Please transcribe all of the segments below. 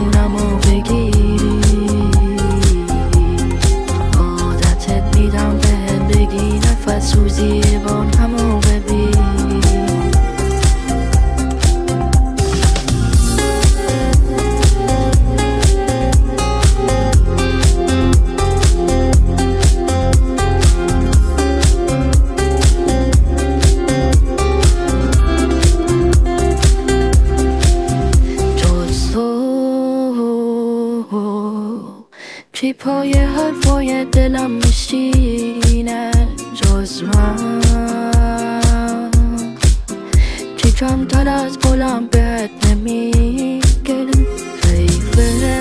خونمو بگیری عادتت میدم بهم بگی نفس روزی بانمو ببین چی پای حرفای دلم میشینه جز من چی کمتر از قولم بهت نمیگه حیفه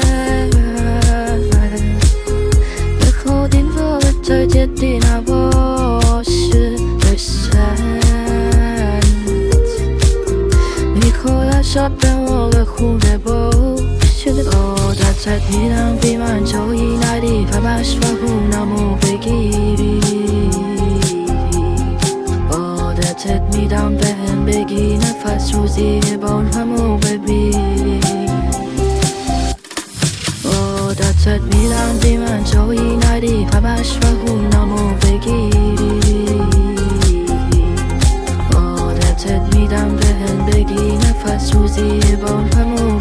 بخواد این رابطه جدی نباشه بسند میخواد شب به موقع خونه باشه عادتت میدم بی من جایی نری همش فهونمو بگیری عادتت میدم بهم بگی نفس روزی بانمو ببین عادتت میدم بی من جایی نری همش فهونمو بگیری عادتت میدم بهم بگی نفس روزی بانمو